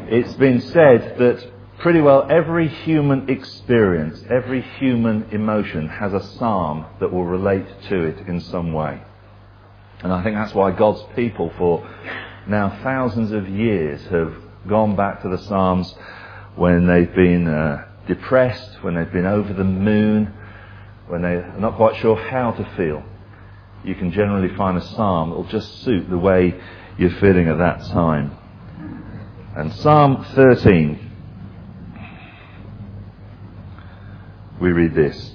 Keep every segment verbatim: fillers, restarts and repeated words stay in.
It's been said that pretty well every human experience, every human emotion has a psalm that will relate to it in some way. And I think that's why God's people for now thousands of years have gone back to the Psalms when they've been uh, depressed, when they've been over the moon, when they're not quite sure how to feel. You can generally find a psalm that will just suit the way you're feeling at that time. And Psalm thirteen, we read this.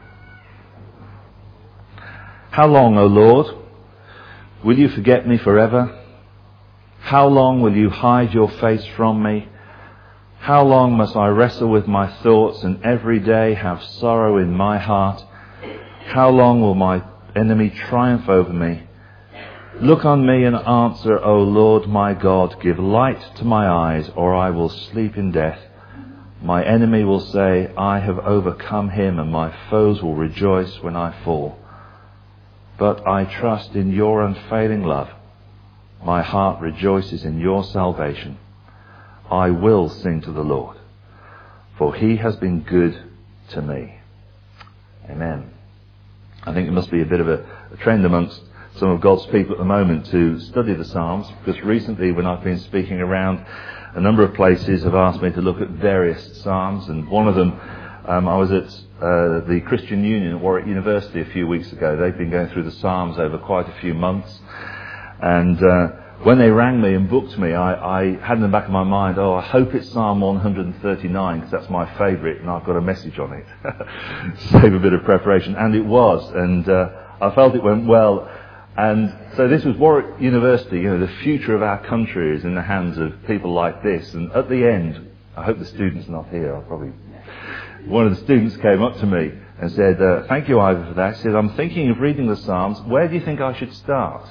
How long, O Lord, will you forget me forever? How long will you hide your face from me? How long must I wrestle with my thoughts and every day have sorrow in my heart? How long will my enemy triumph over me? Look on me and answer, O Lord my God. Give light to my eyes, or I will sleep in death. My enemy will say, I have overcome him, and my foes will rejoice when I fall. But I trust in your unfailing love. My heart rejoices in your salvation. I will sing to the Lord, for he has been good to me. Amen. I think it must be a bit of a, a trend amongst some of God's people at the moment to study the Psalms, because recently when I've been speaking around, a number of places have asked me to look at various Psalms, and one of them, um, I was at uh, the Christian Union at Warwick University a few weeks ago. They've been going through the Psalms over quite a few months, and uh, when they rang me and booked me, I, I had in the back of my mind, oh, I hope it's Psalm one thirty-nine, because that's my favourite, and I've got a message on it. Save a bit of preparation. And it was, and uh, I felt it went well. And so this was Warwick University. You know, the future of our country is in the hands of people like this. And at the end, I hope the student's not here. I'll probably... One of the students came up to me and said, uh, thank you, Ivor, for that. He said, I'm thinking of reading the Psalms. Where do you think I should start?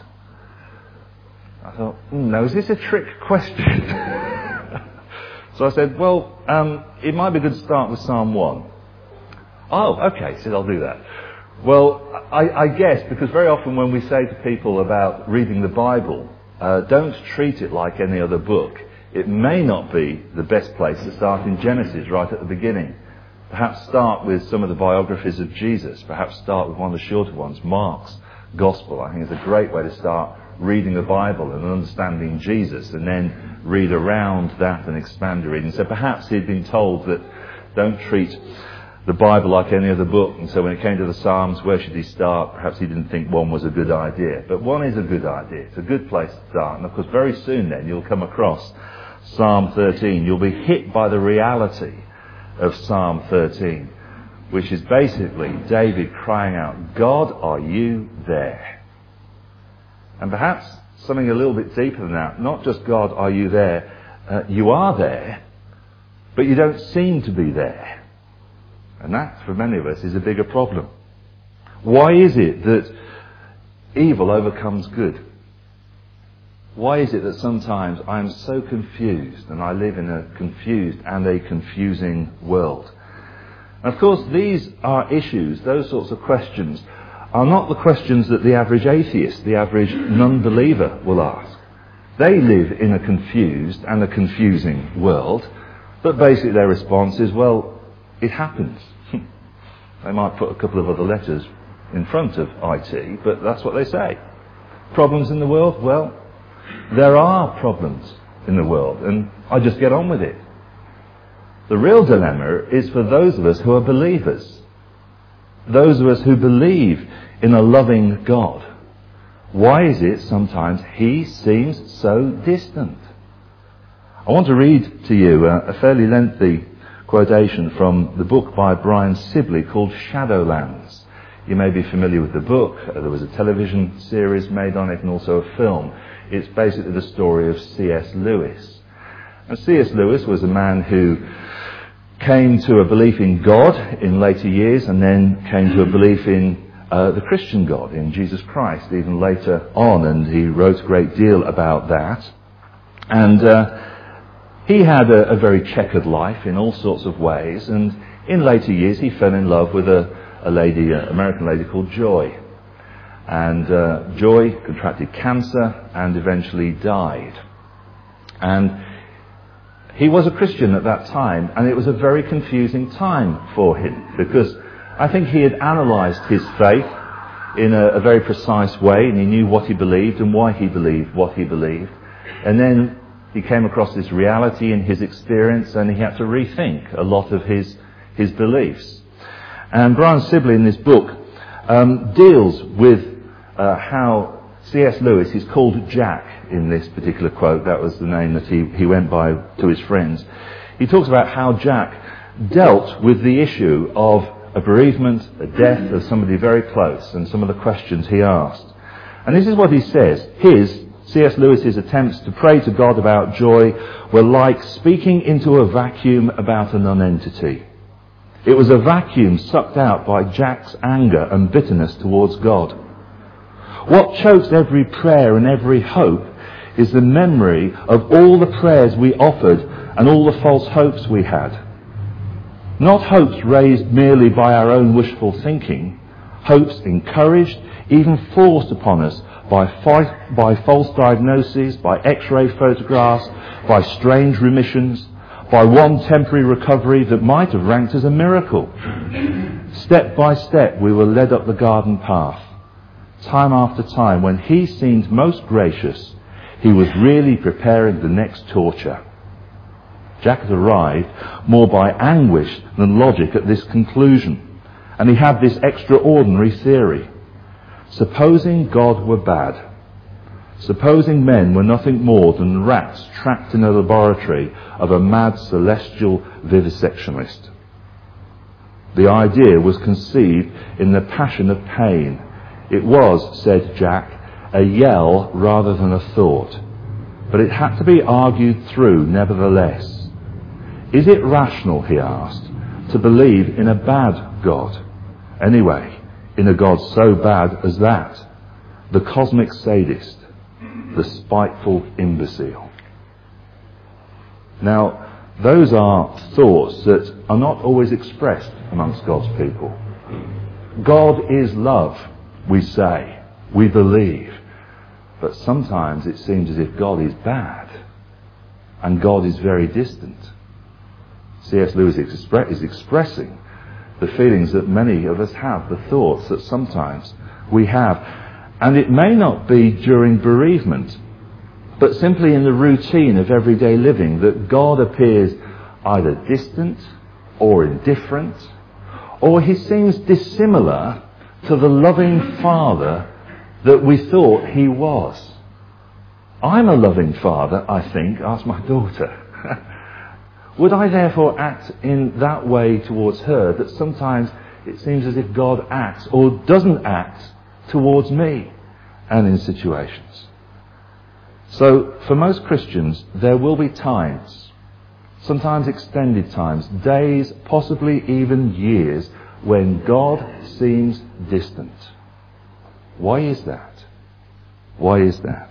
I thought, mm, now, is this a trick question? So I said, well, um, it might be good to start with Psalm one. Oh, okay. He said, I'll do that. Well, I, I guess because very often when we say to people about reading the Bible, uh, don't treat it like any other book. It may not be the best place to start in Genesis right at the beginning. Perhaps start with some of the biographies of Jesus. Perhaps start with one of the shorter ones, Mark's Gospel. I think it's a great way to start reading the Bible and understanding Jesus, and then read around that and expand your reading. So perhaps he'd been told that don't treat the Bible like any other book, and so when it came to the Psalms, where should he start? Perhaps he didn't think one was a good idea. But one is a good idea. It's a good place to start. And of course very soon then you'll come across Psalm thirteen. You'll be hit by the reality of Psalm thirteen, which is basically David crying out, God, are you there? And perhaps something a little bit deeper than that. Not just God, are you there? Uh, you are there, but you don't seem to be there. And that, for many of us, is a bigger problem. Why is it that evil overcomes good? Why is it that sometimes I am so confused and I live in a confused and a confusing world? And of course, these are issues, those sorts of questions, are not the questions that the average atheist, the average non-believer will ask. They live in a confused and a confusing world, but basically their response is, well, it happens. They might put a couple of other letters in front of I T, but that's what they say. Problems in the world? Well, there are problems in the world, and I just get on with it. The real dilemma is for those of us who are believers. Those of us who believe in a loving God. Why is it sometimes he seems so distant? I want to read to you a, a fairly lengthy quotation from the book by Brian Sibley called Shadowlands. You may be familiar with the book. There was a television series made on it and also a film. It's basically the story of C S Lewis. And C S Lewis was a man who came to a belief in God in later years and then came to a belief in uh, the Christian God, in Jesus Christ, even later on. And he wrote a great deal about that. And uh, he had a, a very checkered life in all sorts of ways. And in later years he fell in love with a, a lady, an American lady called Joy. And uh, Joy contracted cancer and eventually died. And he was a Christian at that time, and it was a very confusing time for him, because I think he had analysed his faith in a, a very precise way, and he knew what he believed and why he believed what he believed. And then he came across this reality in his experience, and he had to rethink a lot of his his beliefs. And Brian Sibley in this book um, deals with uh, how C S Lewis, he's called Jack in this particular quote, that was the name that he, he went by to his friends. He talks about how Jack dealt with the issue of a bereavement, a death of somebody very close, and some of the questions he asked. And this is what he says. His, C S Lewis's attempts to pray to God about joy were like speaking into a vacuum about a nonentity. It was a vacuum sucked out by Jack's anger and bitterness towards God. What chokes every prayer and every hope is the memory of all the prayers we offered and all the false hopes we had. Not hopes raised merely by our own wishful thinking, hopes encouraged, even forced upon us by, fi- by false diagnoses, by x-ray photographs, by strange remissions, by one temporary recovery that might have ranked as a miracle. Step by step we were led up the garden path. Time after time, when he seemed most gracious, he was really preparing the next torture. Jack had arrived more by anguish than logic at this conclusion, and he had this extraordinary theory. Supposing God were bad, supposing men were nothing more than rats trapped in a laboratory of a mad celestial vivisectionist. The idea was conceived in the passion of pain. It was, said Jack, a yell rather than a thought, but it had to be argued through nevertheless. Is it rational, he asked, to believe in a bad God? Anyway, in a God so bad as that, the cosmic sadist, the spiteful imbecile. Now, those are thoughts that are not always expressed amongst God's people. God is love, we say, we believe, but sometimes it seems as if God is bad and God is very distant. C S Lewis is expressing the feelings that many of us have, the thoughts that sometimes we have. And it may not be during bereavement, but simply in the routine of everyday living, that God appears either distant or indifferent, or he seems dissimilar to the loving Father that we thought he was. I'm a loving father, I think, asked my daughter. Would I therefore act in that way towards her, that sometimes it seems as if God acts or doesn't act towards me and in situations? So for most Christians, there will be times, sometimes extended times, days, possibly even years, when God seems distant. Why is that? Why is that?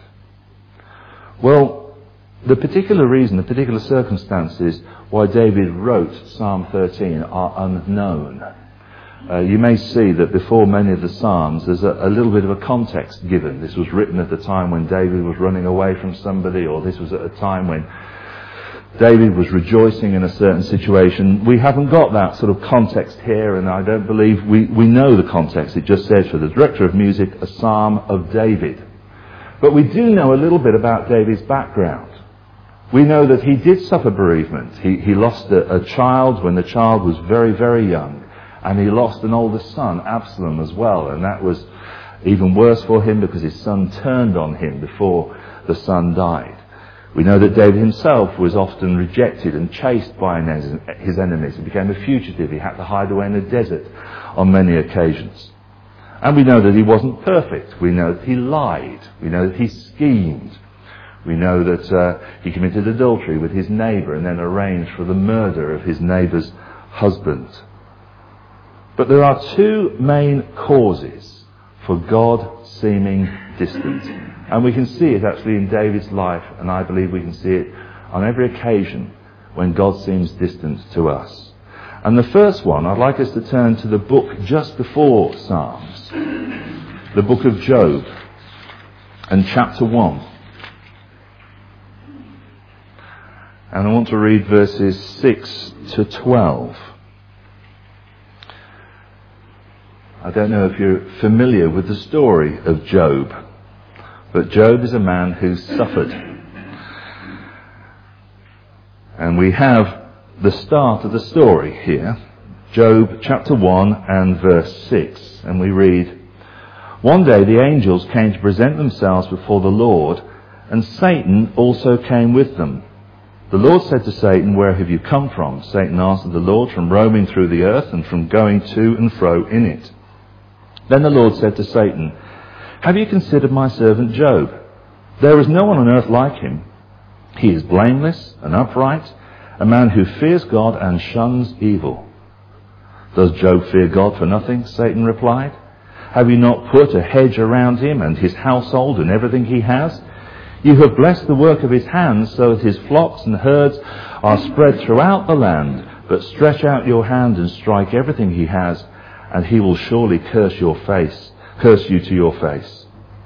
Well, the particular reason, the particular circumstances why David wrote Psalm thirteen are unknown. Uh, you may see that before many of the Psalms there's a, a little bit of a context given. This was written at the time when David was running away from somebody, or this was at a time when David was rejoicing in a certain situation. We haven't got that sort of context here, and I don't believe we, we know the context. It just says for the director of music, a Psalm of David. But we do know a little bit about David's background. We know that he did suffer bereavement. He, he lost a, a child when the child was very, very young. And he lost an older son, Absalom, as well. And that was even worse for him because his son turned on him before the son died. We know that David himself was often rejected and chased by his enemies. He became a fugitive. He had to hide away in the desert on many occasions. And we know that he wasn't perfect. We know that he lied. We know that he schemed. We know that uh, he committed adultery with his neighbour and then arranged for the murder of his neighbour's husband. But there are two main causes for God seeming distant. And we can see it actually in David's life, and I believe we can see it on every occasion when God seems distant to us. And the first one, I'd like us to turn to the book just before Psalms, the book of Job, and chapter one. And I want to read verses six to twelve. I don't know if you're familiar with the story of Job, but Job is a man who suffered. And we have the start of the story here, Job chapter one and verse six, and we read, "One day the angels came to present themselves before the Lord, and Satan also came with them. The Lord said to Satan, 'Where have you come from?' Satan answered the Lord, 'From roaming through the earth and from going to and fro in it.' Then the Lord said to Satan, 'Have you considered my servant Job? There is no one on earth like him. He is blameless and upright, a man who fears God and shuns evil.' 'Does Job fear God for nothing?' Satan replied. 'Have you not put a hedge around him and his household and everything he has? You have blessed the work of his hands so that his flocks and herds are spread throughout the land. But stretch out your hand and strike everything he has, and he will surely curse your face, curse you to your face.'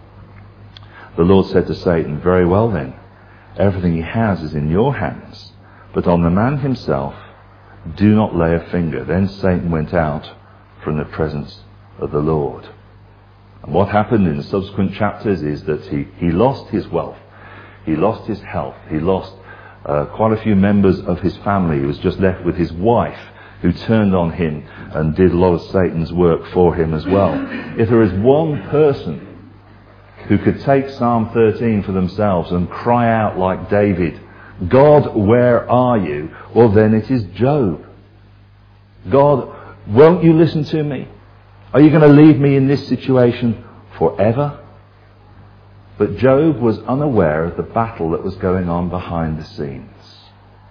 The Lord said to Satan, 'Very well then, everything he has is in your hands, but on the man himself do not lay a finger.' Then Satan went out from the presence of the Lord." And what happened in the subsequent chapters is that he, he lost his wealth, he lost his health, he lost uh, quite a few members of his family. He was just left with his wife, who turned on him and did a lot of Satan's work for him as well. If there is one person who could take Psalm thirteen for themselves and cry out like David, "God, where are you?" well, then it is Job. "God, won't you listen to me? Are you going to leave me in this situation forever?" But Job was unaware of the battle that was going on behind the scenes.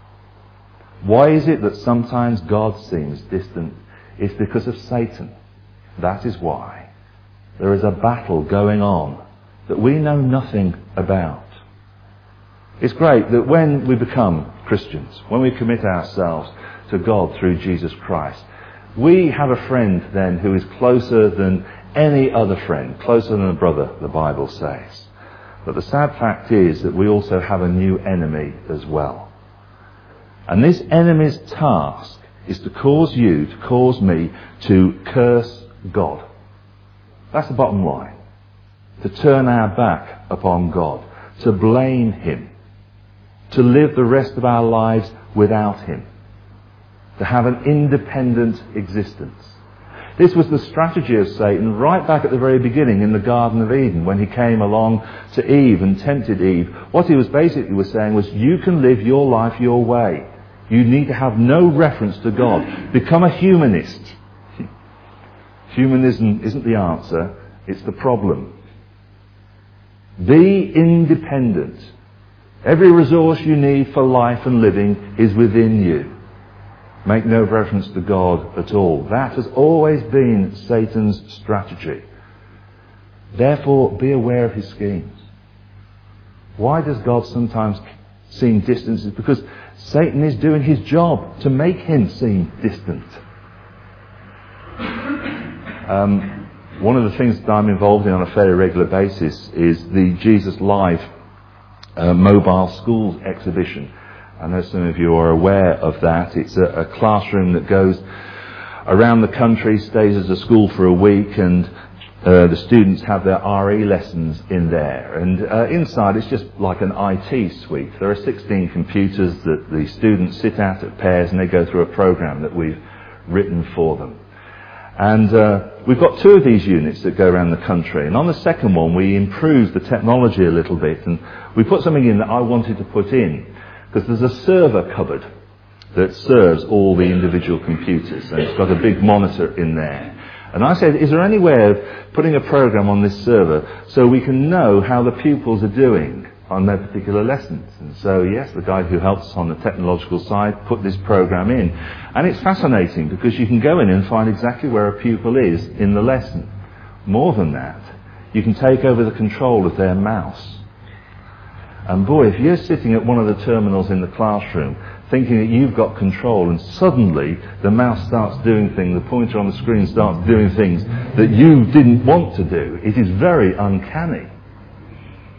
Why is it that sometimes God seems distant? It's because of Satan. That is why. There is a battle going on that we know nothing about. It's great that when we become Christians, when we commit ourselves to God through Jesus Christ, we have a friend then who is closer than any other friend, closer than a brother, the Bible says. But the sad fact is that we also have a new enemy as well. And this enemy's task is to cause you, to cause me, to curse God. That's the bottom line. To turn our back upon God, to blame him, to live the rest of our lives without him, to have an independent existence. This was the strategy of Satan right back at the very beginning in the Garden of Eden, when he came along to Eve and tempted Eve. What he was basically was saying was, you can live your life your way. You need to have no reference to God. Become a humanist. Humanism isn't the answer, it's the problem. Be independent. Every resource you need for life and living is within you. Make no reference to God at all. That has always been Satan's strategy. Therefore, be aware of his schemes. Why does God sometimes seem distant? It's because Satan is doing his job to make him seem distant. Um, one of the things that I'm involved in on a fairly regular basis is the Jesus Live uh, mobile schools exhibition. I know some of you are aware of that. It's a, a classroom that goes around the country, stays as a school for a week, and uh, the students have their R E lessons in there. And uh, inside it's just like an I T suite. There are sixteen computers that the students sit at at pairs, and they go through a program that we've written for them. And uh, we've got two of these units that go around the country. And on the second one, we improved the technology a little bit, and we put something in that I wanted to put in. Because there's a server cupboard that serves all the individual computers, and it's got a big monitor in there. And I said, is there any way of putting a program on this server so we can know how the pupils are doing on their particular lessons? And so, yes, the guy who helps us on the technological side put this program in. And it's fascinating because you can go in and find exactly where a pupil is in the lesson. More than that, you can take over the control of their mouse. And boy, if you're sitting at one of the terminals in the classroom thinking that you've got control, and suddenly the mouse starts doing things, the pointer on the screen starts doing things that you didn't want to do, it is very uncanny.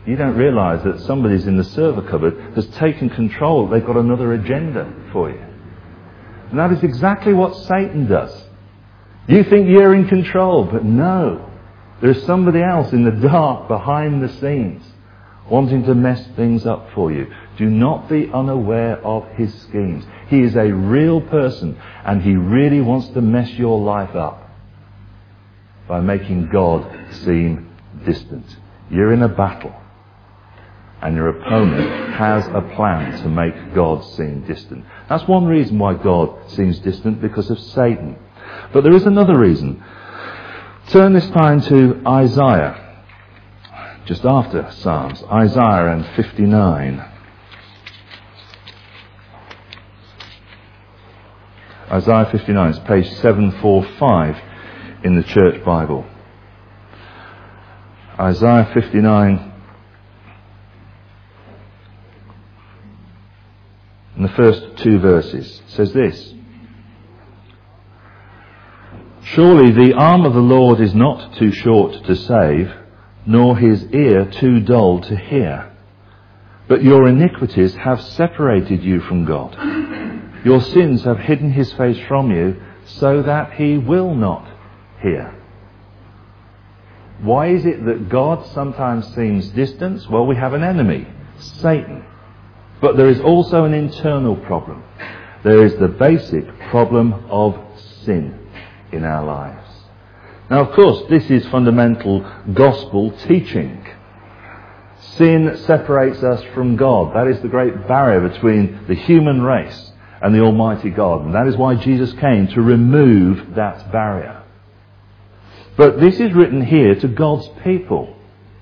you don't realise that somebody's in the server cupboard has taken control. They've got another agenda for you. And that is exactly what Satan does. You think you're in control, but no. There's somebody else in the dark behind the scenes wanting to mess things up for you. Do not be unaware of his schemes. He is a real person, and he really wants to mess your life up by making God seem distant. You're in a battle, and your opponent has a plan to make God seem distant. That's one reason why God seems distant, because of Satan. But there is another reason. Turn this time to Isaiah, just after Psalms, Isaiah and fifty-nine. Isaiah fifty-nine is page seven forty-five in the Church Bible. Isaiah fifty-nine, in the first two verses, says this: Surely the arm of the Lord is not too short to save, nor his ear too dull to hear. But your iniquities have separated you from God. Your sins have hidden his face from you, so that he will not hear. Why is it that God sometimes seems distant? Well, we have an enemy, Satan. But there is also an internal problem. There is the basic problem of sin in our lives. Now, of course, this is fundamental gospel teaching. Sin separates us from God. That is the great barrier between the human race and the Almighty God. And that is why Jesus came, to remove that barrier. But this is written here to God's people.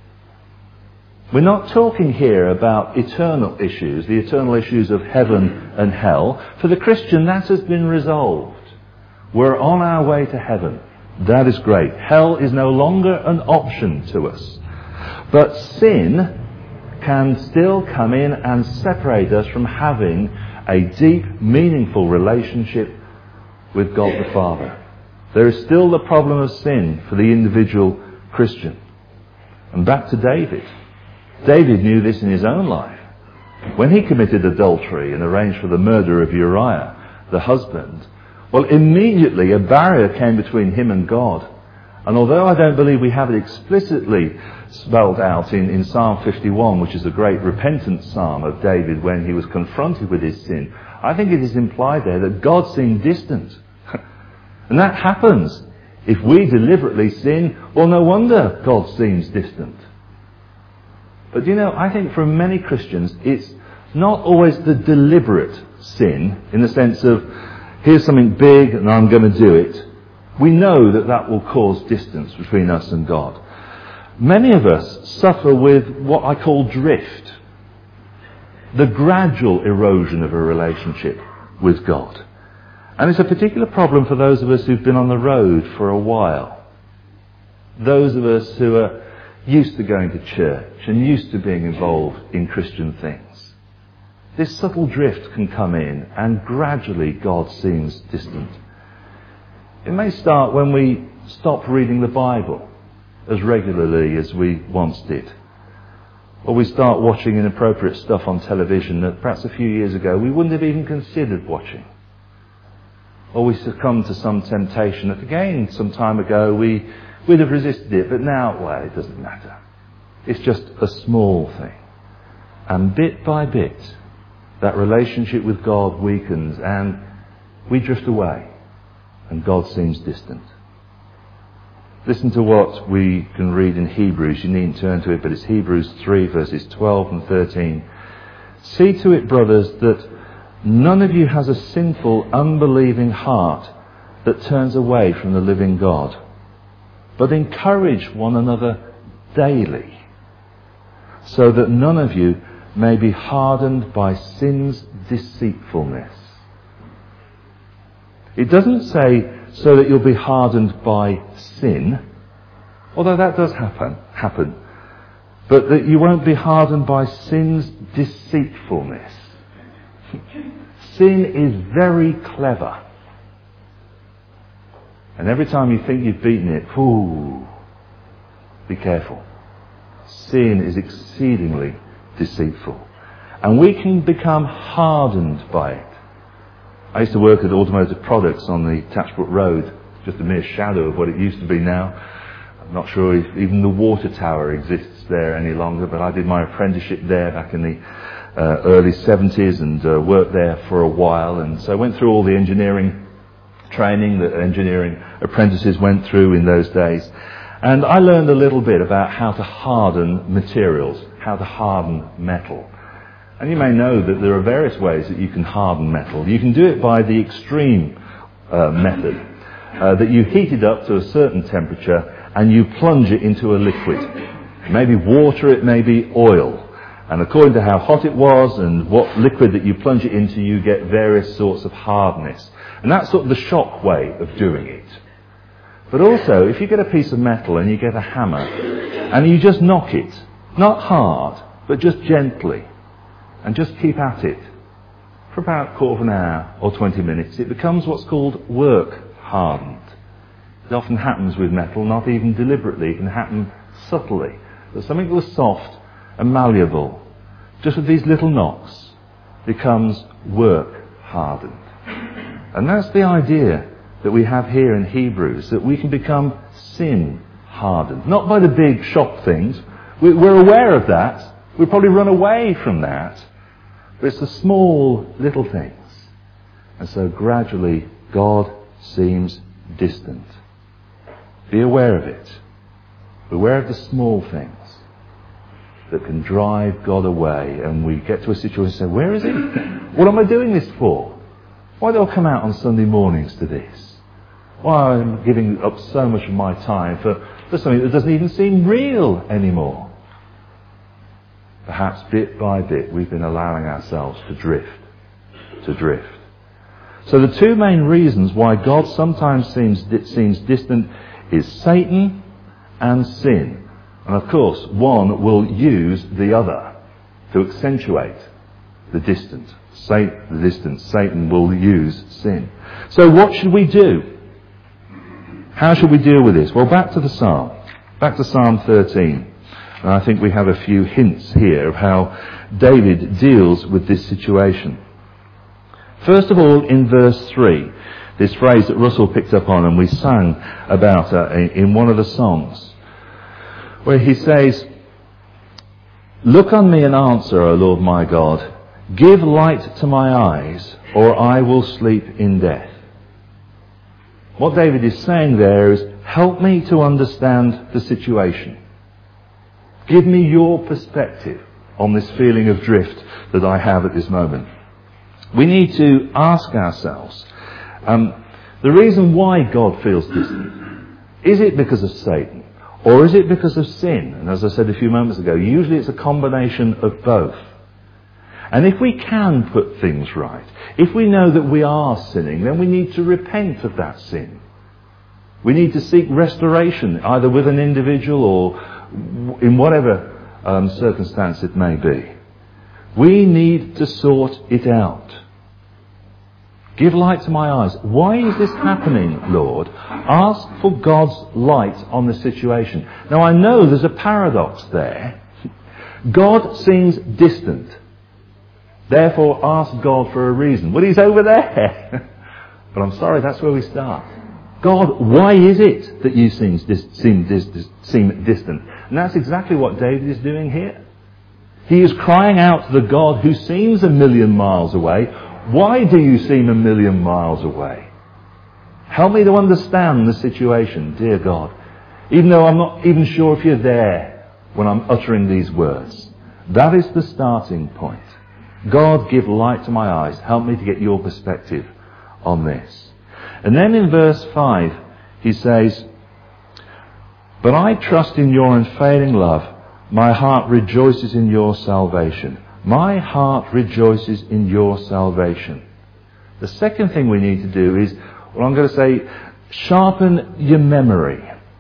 We're not talking here about eternal issues, the eternal issues of heaven and hell. For the Christian, that has been resolved. We're on our way to heaven. That is great. Hell is no longer an option to us. But sin can still come in and separate us from having a deep, meaningful relationship with God the Father. There is still the problem of sin for the individual Christian. And back to David. David knew this in his own life. When he committed adultery and arranged for the murder of Uriah, the husband, well, immediately a barrier came between him and God. And although I don't believe we have it explicitly spelled out in, in Psalm fifty-one, which is a great repentant psalm of David when he was confronted with his sin, I think it is implied there that God seemed distant. And that happens. If we deliberately sin, well, no wonder God seems distant. But you know, I think for many Christians, it's not always the deliberate sin, in the sense of, here's something big and I'm going to do it. We know that that will cause distance between us and God. Many of us suffer with what I call drift. The gradual erosion of a relationship with God. And it's a particular problem for those of us who've been on the road for a while. Those of us who are used to going to church and used to being involved in Christian things. This subtle drift can come in, and gradually God seems distant. It may start when we stop reading the Bible as regularly as we once did. Or we start watching inappropriate stuff on television that perhaps a few years ago we wouldn't have even considered watching. Or we succumb to some temptation that again some time ago we, we'd have resisted it, but now, well, it doesn't matter. It's just a small thing. And bit by bit, that relationship with God weakens and we drift away and God seems distant. Listen to what we can read in Hebrews. You needn't turn to it, but it's Hebrews three verses twelve and thirteen. See to it, brothers, that none of you has a sinful, unbelieving heart that turns away from the living God, but encourage one another daily, so that none of you may be hardened by sin's deceitfulness. It doesn't say so that you'll be hardened by sin, although that does happen, happen, but that you won't be hardened by sin's deceitfulness. Sin is very clever. And every time you think you've beaten it, ooh, be careful. sin is exceedingly deceitful. And we can become hardened by it. I used to work at Automotive Products on the Tatchbrook Road, just a mere shadow of what it used to be now. I'm not sure if even the water tower exists there any longer, but I did my apprenticeship there back in the uh, early seventies and uh, worked there for a while. And so I went through all the engineering training that engineering apprentices went through in those days. And I learned a little bit about how to harden materials, how to harden metal. And you may know that there are various ways that you can harden metal. You can do it by the extreme uh, method, uh, that you heat it up to a certain temperature and you plunge it into a liquid. Maybe water, it may be oil. And according to how hot it was and what liquid that you plunge it into, you get various sorts of hardness. And that's sort of the shock way of doing it. But also, if you get a piece of metal and you get a hammer and you just knock it, not hard, but just gently, and just keep at it for about a quarter of an hour or twenty minutes, it becomes what's called work hardened. It often happens with metal, not even deliberately. It can happen subtly. That something that was soft and malleable, just with these little knocks, becomes work hardened. And that's the idea that we have here in Hebrews, that we can become sin hardened. Not by the big shock things. We're aware of that. We probably run away from that. But it's the small little things. And so gradually God seems distant. Be aware of it. Beware of the small things that can drive God away, and we get to a situation and say, where is he? What am I doing this for? Why do I come out on Sunday mornings to this? Why am I giving up so much of my time for, for something that doesn't even seem real anymore? Perhaps bit by bit we've been allowing ourselves to drift, to drift. So the two main reasons why God sometimes seems seems distant is Satan and sin. And of course, one will use the other to accentuate the distance. Satan, the distance. Satan will use sin. So what should we do? How should we deal with this? Well, back to the Psalm. Back to Psalm thirteen. And I think we have a few hints here of how David deals with this situation. First of all, in verse three, this phrase that Russell picked up on and we sang about uh, in one of the songs, where he says, "Look on me and answer, O Lord my God. Give light to my eyes, or I will sleep in death." What David is saying there is, help me to understand the situation. Give me your perspective on this feeling of drift that I have at this moment. We need to ask ourselves, um, the reason why God feels distant. Is it because of Satan? Or is it because of sin? And as I said a few moments ago, usually it's a combination of both. And if we can put things right, if we know that we are sinning, then we need to repent of that sin. We need to seek restoration, either with an individual or in whatever um, circumstance it may be. We need to sort it out. Give light to my eyes. Why is this happening, Lord? Ask for God's light on the situation. Now I know there's a paradox there. God seems distant. Therefore ask God for a reason. Well, he's over there. But I'm sorry, that's where we start. God, why is it that you seem, dis- seem, dis- dis- seem distant? And that's exactly what David is doing here. He is crying out to the God who seems a million miles away. Why do you seem a million miles away? Help me to understand the situation, dear God. Even though I'm not even sure if you're there when I'm uttering these words. That is the starting point. God, give light to my eyes. Help me to get your perspective on this. And then in verse five, he says, "But I trust in your unfailing love. My heart rejoices in your salvation." My heart rejoices in your salvation. The second thing we need to do is, well, I'm going to say, sharpen your memory.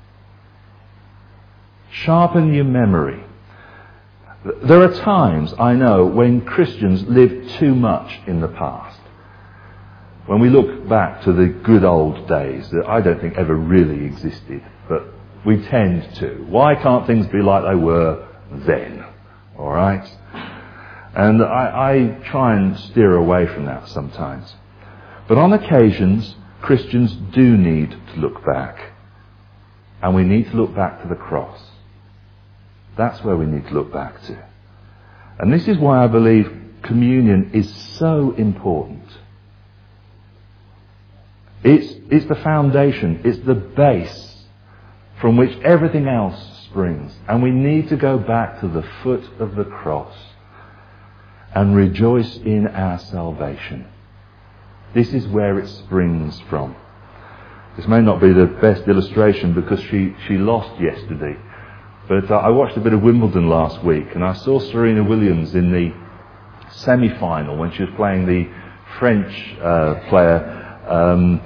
Sharpen your memory. There are times, I know, when Christians live too much in the past. When we look back to the good old days that I don't think ever really existed, but we tend to. Why can't things be like they were then. All right? And I, I try and steer away from that sometimes. But on occasions, Christians do need to look back. And we need to look back to the cross. That's where we need to look back to. And this is why I believe communion is so important. It's, it's the foundation, it's the base from which everything else springs. And we need to go back to the foot of the cross and rejoice in our salvation. This is where it springs from. This may not be the best illustration because she, she lost yesterday. But uh, I watched a bit of Wimbledon last week and I saw Serena Williams in the semi-final when she was playing the French uh, player um,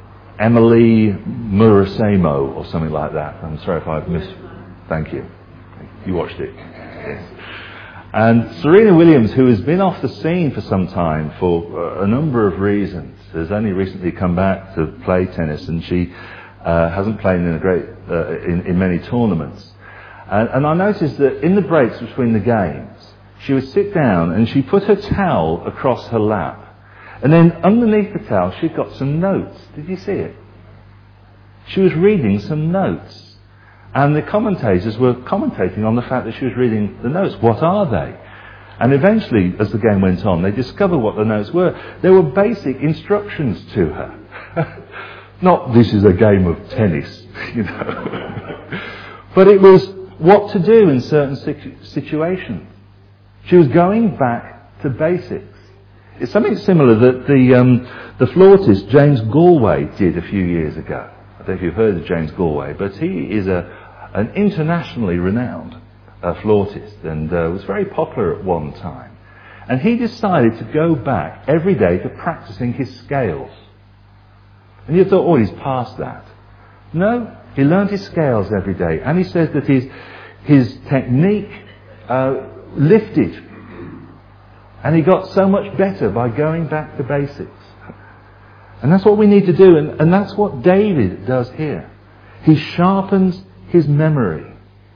Emily Murasamo or something like that. I'm sorry if I've missed. Thank you. You watched it. Yes. And Serena Williams, who has been off the scene for some time for a number of reasons, has only recently come back to play tennis, and she uh, hasn't played in a great uh, in, in many tournaments. And, and I noticed that in the breaks between the games, she would sit down and she put her towel across her lap, and then underneath the towel she'd got some notes. Did you see it? She was reading some notes. And the commentators were commentating on the fact that she was reading the notes. What are they? And eventually, as the game went on, they discovered what the notes were. They were basic instructions to her. Not, this is a game of tennis, you know. But it was what to do in certain situ- situations. She was going back to basics. It's something similar that the, um, the flautist James Galway did a few years ago. I don't know if you've heard of James Galway, but he is a an internationally renowned uh, flautist and uh, was very popular at one time. And he decided to go back every day to practicing his scales. And you thought, oh, he's past that. No, he learned his scales every day. And he says that his, his technique uh, lifted. And he got so much better by going back to basics. And that's what we need to do. And, and that's what David does here. He sharpens his memory.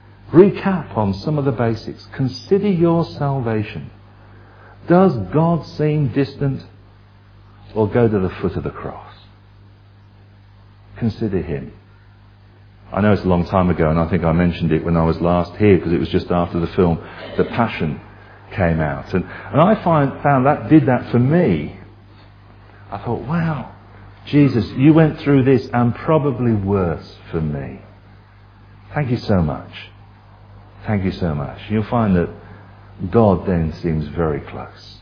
Recap on some of the basics. Consider your salvation. Does God seem distant? Or go to the foot of the cross? Consider him. I know it's a long time ago, and I think I mentioned it when I was last here, because it was just after the film The Passion came out. And, and I find, found that did that for me. I thought, wow, Jesus, you went through this and probably worse for me. Thank you so much. Thank you so much. You'll find that God then seems very close.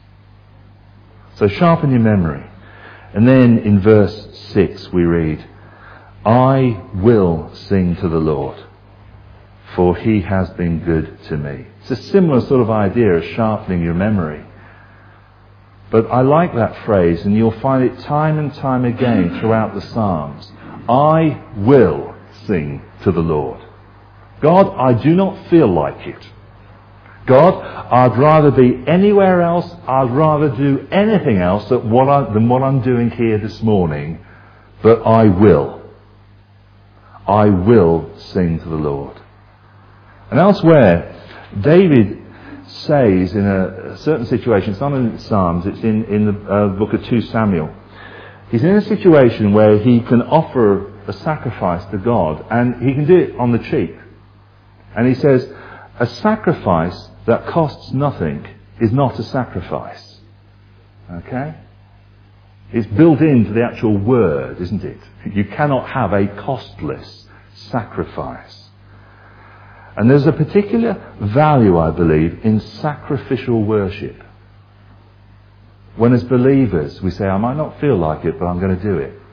So sharpen your memory. And then in verse six we read, I will sing to the Lord, for he has been good to me. It's a similar sort of idea as sharpening your memory. But I like that phrase, and you'll find it time and time again throughout the Psalms. I will sing to the Lord. God, I do not feel like it. God, I'd rather be anywhere else. I'd rather do anything else than what, I, than what I'm doing here this morning. But I will. I will sing to the Lord. And elsewhere, David says in a, a certain situation, it's not in the Psalms, it's in, in the uh, book of Second Samuel. He's in a situation where he can offer a sacrifice to God, and he can do it on the cheap. And he says, a sacrifice that costs nothing is not a sacrifice. Okay? It's built into the actual word, isn't it? You cannot have a costless sacrifice. And there's a particular value, I believe, in sacrificial worship. When as believers we say, I might not feel like it, but I'm going to do it.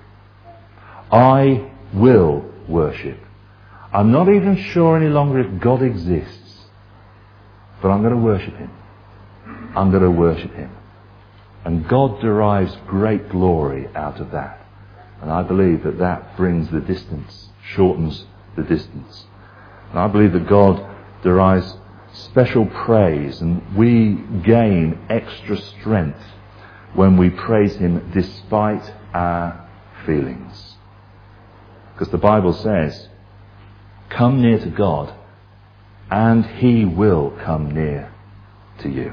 I will worship. I'm not even sure any longer if God exists, but I'm going to worship him. I'm going to worship him. And God derives great glory out of that. And I believe that that brings the distance, shortens the distance. And I believe that God derives special praise, and we gain extra strength when we praise him despite our feelings. Because the Bible says, come near to God and he will come near to you.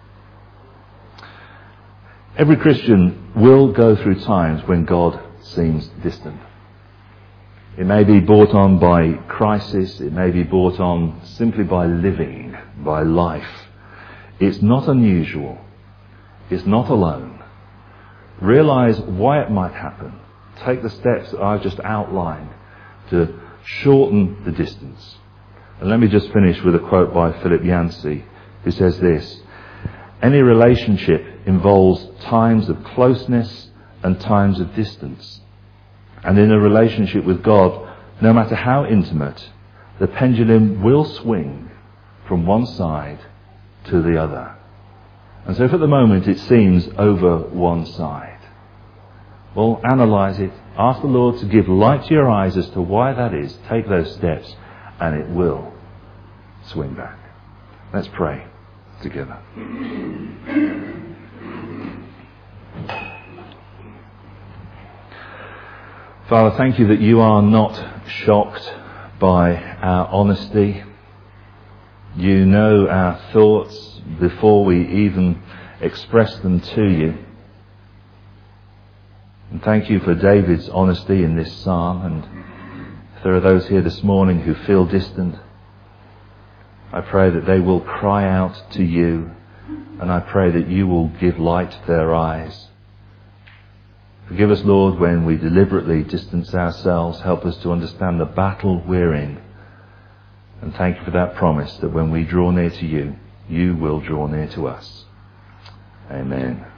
Every Christian will go through times when God seems distant. It may be brought on by crisis, it may be brought on simply by living, by life. It's not unusual. It's not alone. Realise why it might happen. Take the steps that I've just outlined to shorten the distance. And let me just finish with a quote by Philip Yancey, who says this: any relationship involves times of closeness and times of distance. And in a relationship with God, no matter how intimate, the pendulum will swing from one side to the other. And so if at the moment it seems over one side, well, analyse it. Ask the Lord to give light to your eyes as to why that is. Take those steps and it will swing back. Let's pray together. Father, thank you that you are not shocked by our honesty. You know our thoughts before we even express them to you. And thank you for David's honesty in this psalm. And if there are those here this morning who feel distant, I pray that they will cry out to you, and I pray that you will give light to their eyes. Forgive us, Lord, when we deliberately distance ourselves. Help us to understand the battle we're in. And thank you for that promise that when we draw near to you, you will draw near to us. Amen.